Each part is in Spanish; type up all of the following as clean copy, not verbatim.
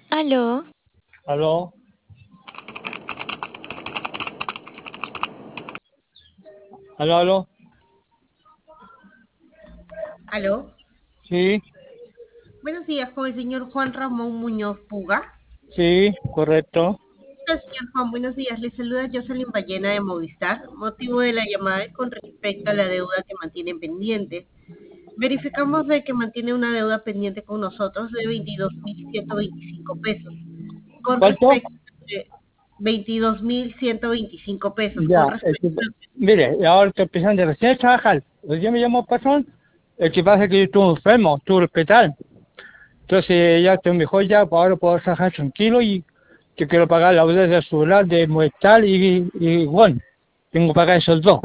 Aló, Aló, aló, Aló, sí, buenos días, con el señor Juan Ramón Muñoz Puga. sí, correcto. Hola, señor Juan, buenos días. Le saluda Jocelyn Ballena de Movistar. Motivo de la llamada es con respecto a la deuda que mantiene pendiente. Verificamos de que mantiene una deuda pendiente con nosotros de 22.125 pesos. Con ¿Cuánto? respecto a 22.125 pesos. Con Ya, respecto mire, ahora estoy empezando recién a trabajar. Hoy día me llamó el patrón, el que pasa es que yo estuve enfermo, estuve en el hospital. Entonces ya estoy mejor ya, pues ahora puedo trabajar tranquilo y que quiero pagar la deuda del celular, de Movistar y bueno, tengo que pagar esos dos,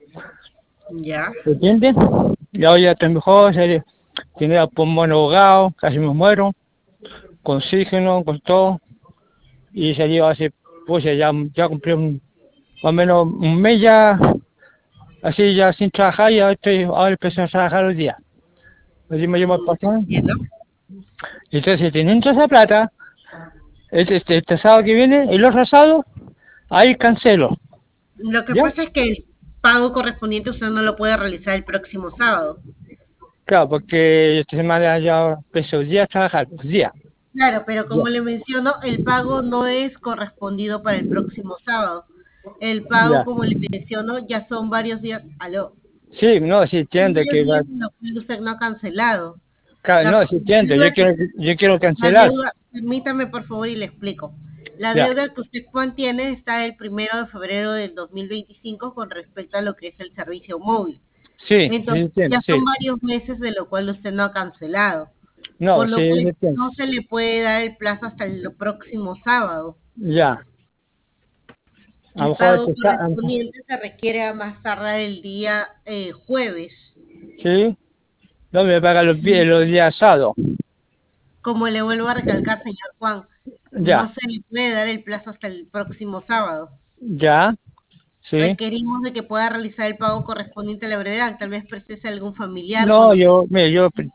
ya, ¿entiendes? Y ahora ya estoy mejor, tenía el pulmón ahogado, casi me muero, con oxígeno, con todo. Y salió hace, pues ya cumplí más o menos un mes ya, así ya sin trabajar, y ahora empecé a trabajar los días. Así me llamo el patrón. entiendo. Entonces, teniendo esa plata, este sábado que viene, el otro sábado, ahí cancelo. Lo que ¿Ya? pasa es que el pago correspondiente usted no lo puede realizar el próximo sábado. Claro, porque esta semana ya empecé los días a trabajar, los días. Claro, pero Ya, como le menciono, el pago no es correspondido para el próximo sábado. El pago, ya. como le menciono, ya son varios días, aló, Sí, no, sí son entiendo varios que días en los que usted no ha cancelado. claro, La no, sí entiendo, deuda que, yo quiero la cancelar. deuda, permítame por favor y le explico. La Ya, deuda que usted mantiene está el 1 de febrero del 2025 con respecto a lo que es el servicio móvil. sí, sí Entonces, entiendo, ya sí. son varios meses de lo cual usted no ha cancelado, No, por sí, lo sí cual entiendo. no se le puede dar el plazo hasta el próximo sábado. Ya, a lo El mejor pago a lo mejor- correspondiente se requiere a más tardar el día jueves. sí. No me paga los días sábados. Como le vuelvo a recalcar, señor Juan, no Ya, se le puede dar el plazo hasta el próximo sábado. ya, sí. Requerimos de que pueda realizar el pago correspondiente a la brevedad. Tal vez precese algún familiar, No, conocido, mire,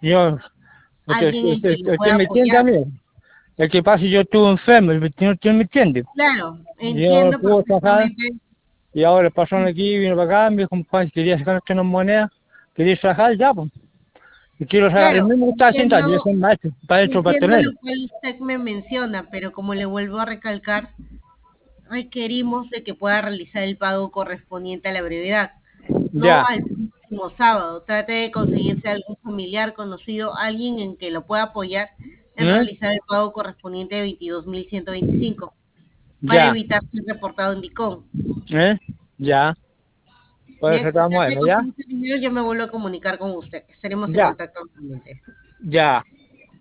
alguien en que lo usted pueda me entiende a apoyar. mí. El que pasa, yo estuve enfermo, usted me entiende. Claro, Yo no entiendo puedo trabajar perfectamente. y ahora el patrón aquí vino para acá, me dijo, Juan, si quería sacar usted unas monedas, quería trabajar, ya, pues. Y quiero trabajar, el Claro, mismo que estaba haciendo, yo soy maestro, para dentro entiendo pastelero. lo cual usted me menciona, pero como le vuelvo a recalcar, requerimos de que pueda realizar el pago correspondiente a la brevedad, no Ya, al próximo sábado. Trate de conseguirse algún familiar conocido, alguien en que lo pueda apoyar en ¿eh? realizar el pago correspondiente de 22.125 para Ya, evitar ser reportado en DICOM. ¿eh? Ya, por eso Bien, estamos trate de bueno, ya, conseguirse dinero, yo me vuelvo a comunicar con usted. Estaremos en ya, contacto nuevamente. ya.